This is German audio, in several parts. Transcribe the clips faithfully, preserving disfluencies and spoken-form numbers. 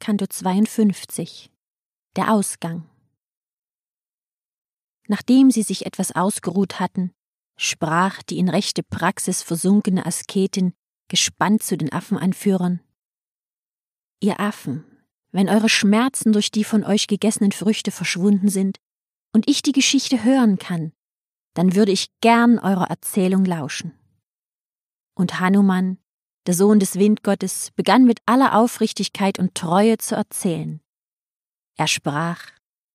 Canto zweiundfünfzig. Der Ausgang. Nachdem sie sich etwas ausgeruht hatten, sprach die in rechte Praxis versunkene Asketin gespannt zu den Affenanführern: Ihr Affen, wenn eure Schmerzen durch die von euch gegessenen Früchte verschwunden sind und ich die Geschichte hören kann, dann würde ich gern eurer Erzählung lauschen. Und Hanuman, der Sohn des Windgottes, begann mit aller Aufrichtigkeit und Treue zu erzählen. Er sprach: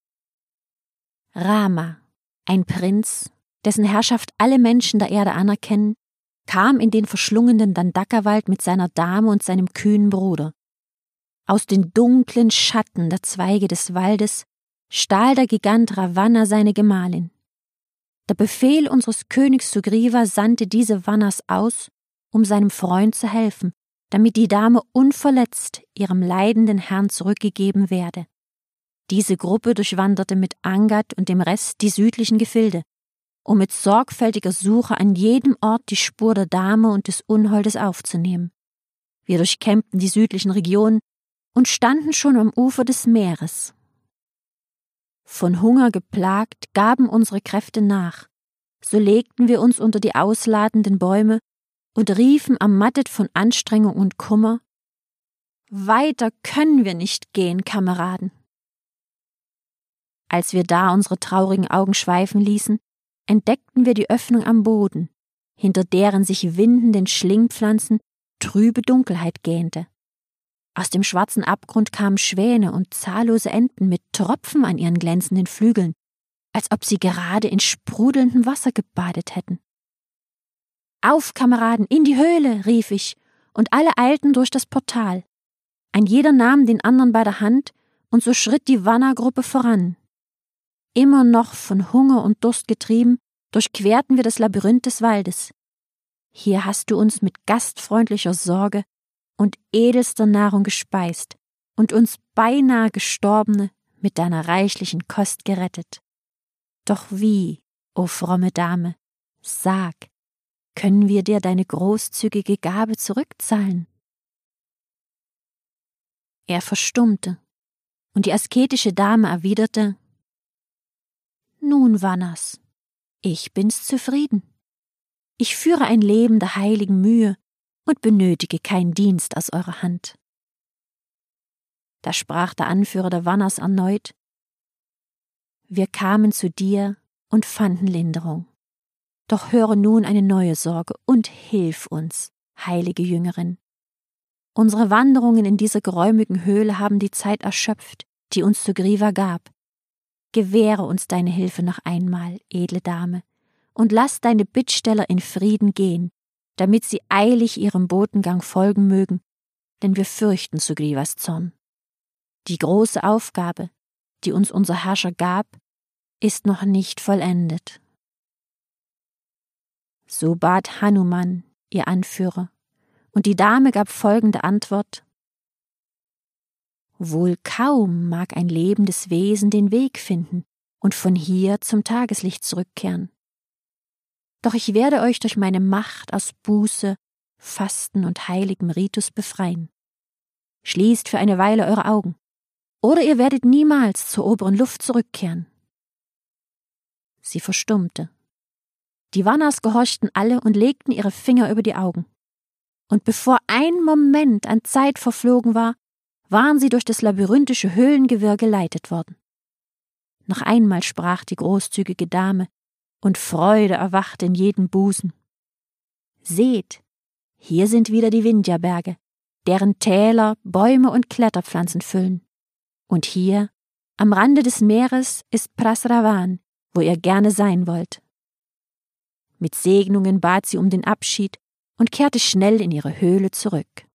Rama, ein Prinz, dessen Herrschaft alle Menschen der Erde anerkennen, kam in den verschlungenen Dandakawald mit seiner Dame und seinem kühnen Bruder. Aus den dunklen Schatten der Zweige des Waldes stahl der Gigant Ravana seine Gemahlin. Der Befehl unseres Königs Sugriva sandte diese Vannas aus, um seinem Freund zu helfen, damit die Dame unverletzt ihrem leidenden Herrn zurückgegeben werde. Diese Gruppe durchwanderte mit Angad und dem Rest die südlichen Gefilde, um mit sorgfältiger Suche an jedem Ort die Spur der Dame und des Unholdes aufzunehmen. Wir durchkämmten die südlichen Regionen und standen schon am Ufer des Meeres. Von Hunger geplagt gaben unsere Kräfte nach, so legten wir uns unter die ausladenden Bäume und riefen ermattet von Anstrengung und Kummer: Weiter können wir nicht gehen, Kameraden. Als wir da unsere traurigen Augen schweifen ließen, entdeckten wir die Öffnung am Boden, hinter deren sich windenden Schlingpflanzen trübe Dunkelheit gähnte. Aus dem schwarzen Abgrund kamen Schwäne und zahllose Enten mit Tropfen an ihren glänzenden Flügeln, als ob sie gerade in sprudelndem Wasser gebadet hätten. »Auf, Kameraden, in die Höhle«, rief ich, und alle eilten durch das Portal. Ein jeder nahm den anderen bei der Hand, und so schritt die Vanna-Gruppe voran. Immer noch von Hunger und Durst getrieben, durchquerten wir das Labyrinth des Waldes. Hier hast du uns mit gastfreundlicher Sorge und edelster Nahrung gespeist und uns beinahe Gestorbene mit deiner reichlichen Kost gerettet. Doch wie, o fromme Dame, sag, können wir dir deine großzügige Gabe zurückzahlen? Er verstummte, und die asketische Dame erwiderte: Nun, Vannas, ich bin's zufrieden. Ich führe ein Leben der heiligen Mühe und benötige keinen Dienst aus eurer Hand. Da sprach der Anführer der Vannas erneut: Wir kamen zu dir und fanden Linderung. Doch höre nun eine neue Sorge und hilf uns, heilige Jüngerin. Unsere Wanderungen in dieser geräumigen Höhle haben die Zeit erschöpft, die uns Sugriva gab. Gewähre uns deine Hilfe noch einmal, edle Dame, und lass deine Bittsteller in Frieden gehen, damit sie eilig ihrem Botengang folgen mögen, denn wir fürchten Sugrivas Zorn. Die große Aufgabe, die uns unser Herrscher gab, ist noch nicht vollendet. So bat Hanuman, ihr Anführer, und die Dame gab folgende Antwort: Wohl kaum mag ein lebendes Wesen den Weg finden und von hier zum Tageslicht zurückkehren. Doch ich werde euch durch meine Macht aus Buße, Fasten und heiligem Ritus befreien. Schließt für eine Weile eure Augen, oder ihr werdet niemals zur oberen Luft zurückkehren. Sie verstummte. Die Vannas gehorchten alle und legten ihre Finger über die Augen. Und bevor ein Moment an Zeit verflogen war, waren sie durch das labyrinthische Höhlengewirr geleitet worden. Noch einmal sprach die großzügige Dame, und Freude erwachte in jedem Busen. Seht, hier sind wieder die Vindhya-Berge, deren Täler Bäume und Kletterpflanzen füllen. Und hier, am Rande des Meeres, ist Prasravan, wo ihr gerne sein wollt. Mit Segnungen bat sie um den Abschied und kehrte schnell in ihre Höhle zurück.